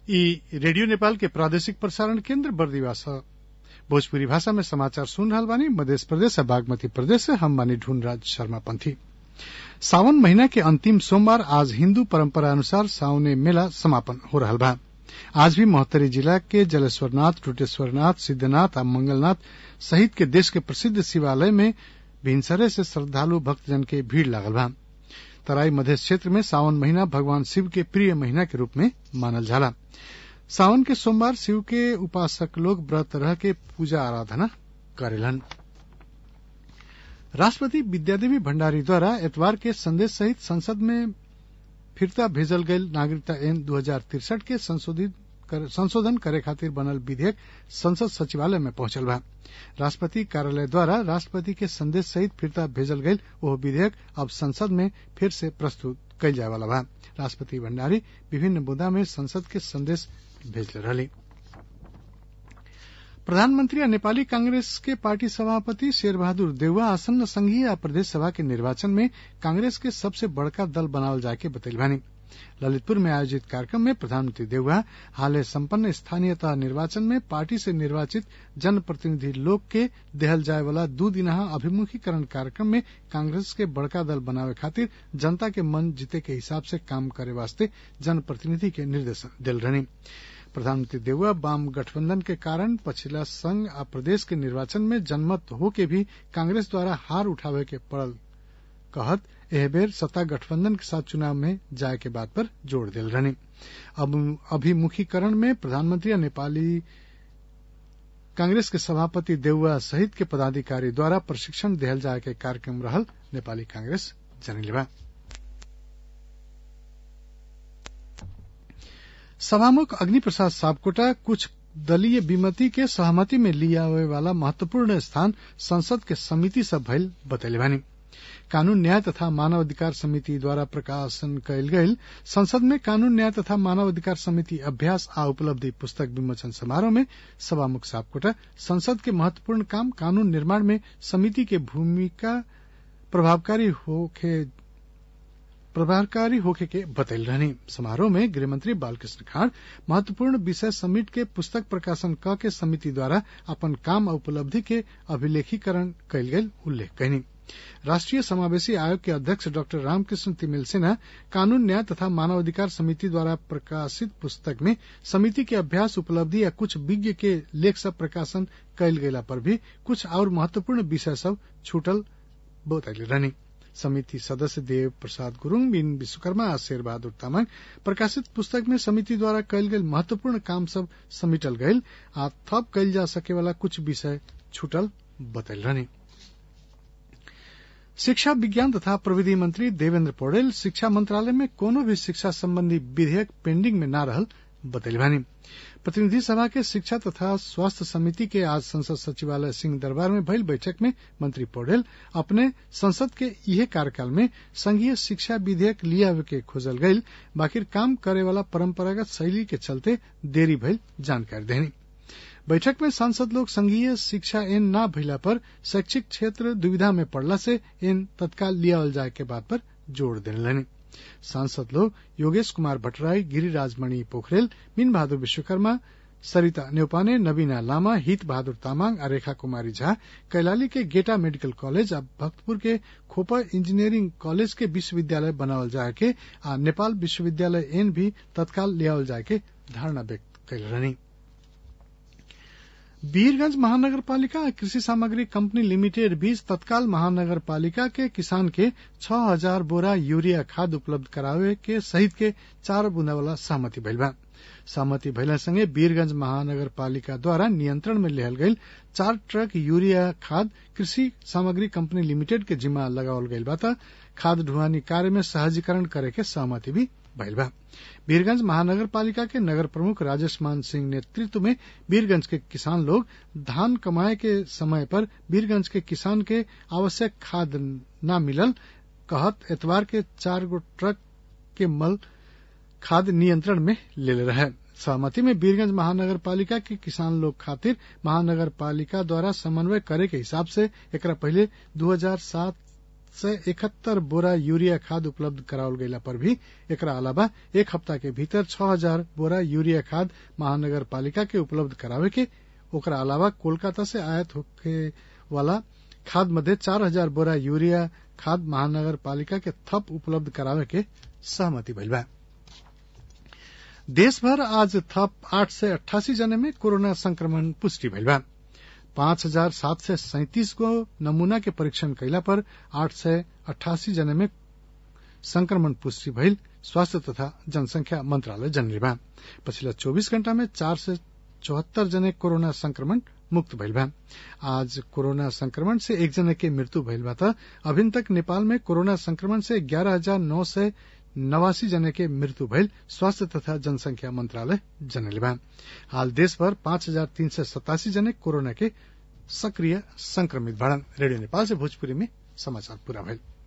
ई रेडियो नेपाल के प्रादेशिक प्रसारण केन्द्र बर्दिवा छ। भोजपुरी भाषा में समाचार सुन रहल बानी। मध्य प्रदेश और बागमती प्रदेश से हम बानी ढूंढराज शर्मा पंथी। सावन महीना के अंतिम सोमवार आज हिन्दू परंपरा अनुसार सावने मेला समापन हो रहल बा। आज भी महोत्तरी जिला के जलेश्वरनाथ, टुटेश्वरनाथ, सिद्धनाथ और मंगलनाथ सहित के देश के प्रसिद्ध शिवालय में भिनसरे से श्रद्धालु भक्तजन के भीड़ लागल बा। तराई मध्य क्षेत्र में सावन महीना भगवान शिव के प्रिय महीना के रूप में मानल जाला। सावन के सोमवार शिव के उपासक लोग व्रत रह के पूजा आराधना करेलन। राष्ट्रपति विद्यादेवी भण्डारी द्वारा एतवार के संदेश सहित संसद में फिरता भेजल गयल नागरिकता ऐन 2063 के संशोधन करे खातिर बनल विधेयक संसद सचिवालय में पहुंचल बा। राष्ट्रपति कार्यालय द्वारा राष्ट्रपति के संदेश सहित फिरता भेजल गयल वह विधेयक अब संसद में फिर से प्रस्तुत कइल जाए वाला बा। राष्ट्रपति भण्डारी विभिन्न मुद्दा में संसद के संदेश भेजले रहली। प्रधानमंत्री और नेपाली कांग्रेस के पार्टी सभापति शेरबहादुर देउवा आसन्न संघीय आ प्रदेश सभा के निर्वाचन में कांग्रेस के सबसे बड़का दल बनावल जाए के बतैल बानी। ललितपुर में आयोजित कार्यक्रम में प्रधानमंत्री देउवा हाले संपन्न स्थानीयता निर्वाचन में पार्टी से निर्वाचित जनप्रतिनिधि लोग के देहल जाए वाला 2 दिनहा अभिमुखीकरण कार्यक्रम में कांग्रेस के बड़का दल बनावे खातिर जनता के मन जीते के हिसाब से काम करे वास्ते जनप्रतिनिधि के निर्देश दिल रहनी। प्रधानमंत्री देउवा वाम गठबंधन के कारण पछिला संघ आ प्रदेश के निर्वाचन में जनमत होके भी कांग्रेस द्वारा हार उठावे के पड़ल कहत एह बेर सत्ता गठबंधन के साथ चुनाव में जाए के बात पर जोर दिल रहनी। अभिमुखीकरण में प्रधानमंत्री और नेपाली कांग्रेस के सभापति देउवा सहित के पदाधिकारी द्वारा प्रशिक्षण दिहल जाए के कार्यक्रम रहल नेपाली कांग्रेस जनैले बा। सभामुख अग्नि प्रसाद सापकोटा कुछ दलीय विमति के सहमति में लियावे वाला महत्वपूर्ण स्थान संसद के समिति सब भइल बतैले बानी। कानून न्याय तथा मानव अधिकार समिति द्वारा प्रकाशन कयल गयल संसद में कानून न्याय तथा मानव अधिकार समिति अभ्यास आ उपलब्धि पुस्तक विमोचन समारोह में सभामुख सापकोटा संसद के महत्वपूर्ण काम कानून निर्माण में समिति के भूमिका प्रभावकारी होखे के बतैल रहनी। समारोह में गृहमंत्री बालकृष्ण खाड़ महत्वपूर्ण विषय समेट के पुस्तक प्रकाशन क के समिति द्वारा अपन काम और उपलब्धि के अभिलेखीकरण कयल गेल उल्लेख कयनी। राष्ट्रीय समावेशी आयोग के अध्यक्ष डॉक्टर रामकृष्ण तिमिल सिन्हा कानून न्याय तथा मानवाधिकार समिति द्वारा प्रकाशित पुस्तक में समिति के अभ्यास उपलब्धि या कुछ विज्ञ के लेख सब प्रकाशन कयल गेला पर भी कुछ और महत्वपूर्ण विषय सब छूटल बतैले रहनी। समिति सदस्य देव प्रसाद गुरुङ, बिन विश्वकर्मा आ शेरबहादुर तामाङ प्रकाशित पुस्तक में समिति द्वारा कयल गेल महत्वपूर्ण काम सब समेटल गयल आ थप कयल जा सके वाला कुछ विषय छूटल बतैल रहनी। शिक्षा विज्ञान तथा प्रविधि मंत्री देवेन्द्र पौडेल शिक्षा मंत्रालय में कोनो भी शिक्षा संबंधी विधेयक पेंडिंग में न रहल बतैले बानी। प्रतिनिधि सभा के शिक्षा तथा स्वास्थ्य समिति के आज संसद सचिवालय सिंह दरबार में भइल बैठक में मंत्री पौडेल अपने संसद के इहे कार्यकाल में संघीय शिक्षा विधेयक लियावे के खोजल गईल बाकिर काम करे वाला परंपरागत शैली के चलते देरी भइल जानकारी देनी। बैठक में सांसद लोग संघीय शिक्षा ऐन न भइला पर शैक्षिक क्षेत्र दुविधा में पड़ला से ऐन तत्काल लियावल जाए के बात पर जोर देने। सांसद लोग योगेश कुमार भट्टराई, गिरिराज मणि पोखरेल, मीन बहादुर विश्वकर्मा, सरिता न्यौपाने, नवीना लामा, हित बहादुर तामाङ और रेखा कुमारी झा कैलाली के गेटा मेडिकल कॉलेज और भक्तपुर के खोपा इंजीनियरिंग कॉलेज के विश्वविद्यालय बनावल जाए के आ नेपाल विश्वविद्यालय ऐन भी तत्काल लियावल जाए के धारणा व्यक्त कैल रहनी। वीरगंज महानगर पालिका और कृषि सामग्री कंपनी लिमिटेड बीच तत्काल महानगर पालिका के किसान के 6000 बोरा यूरिया खाद उपलब्ध करावे के सहित के 4 बुंदा वाला सहमति भइल बा। सहमति भइला संगे वीरगंज महानगर पालिका द्वारा नियंत्रण में लेहल गईल 4 ट्रक यूरिया खाद कृषि सामग्री कंपनी लिमिटेड के जिम्मा लगावल गईल बा त खाद ढुवानी कार्य में सहजीकरण करे के सहमति भी भइल बा। वीरगंज महानगर पालिका के नगर प्रमुख राजेश मान सिंह नेतृत्व में वीरगंज के किसान लोग धान कमाए के समय पर वीरगंज के किसान के आवश्यक खाद न मिलल कहत एतवार के 4 गो ट्रक के मल खाद नियंत्रण में ले रहे। सहमति में वीरगंज महानगर पालिका के किसान लोग खातिर महानगर पालिका द्वारा समन्वय करे के हिसाब से एकरा पहले 2007 771 बोरा यूरिया खाद उपलब्ध करावल गयला पर भी एकरा अलावा एक हफ्ता के भीतर 6000 बोरा यूरिया खाद महानगर पालिका के उपलब्ध करावे के, ओकरा अलावा कोलकाता से आयात होके वाला खाद मध्य 4000 बोरा यूरिया खाद महानगर पालिका के थप उपलब्ध करावे के सहमति भइल बा। देश भर आज थप 888 जने में कोरोना संक्रमण पुष्टि भइल बा। 5737 गो नमूना के परीक्षण कैला पर 888 जने में संक्रमण पुष्टि भइल स्वास्थ्य तथा जनसंख्या मंत्रालय जनले बा। पछिल्ला 24 घण्टा में 474 जने कोरोना संक्रमण मुक्त भइल बा। आज कोरोना संक्रमण से एक जने के मृत्यु भइल बा त अभिन तक नेपाल में कोरोना संक्रमण से 11,989 जने के मृत्यु भइल स्वास्थ्य तथा जनसंख्या मंत्रालय जनले बा। हाल देशभर 5,387 जने कोरोना के सक्रिय संक्रमित बाड़न। रेडियो नेपाल से भोजपुरी में समाचार पूरा भइल।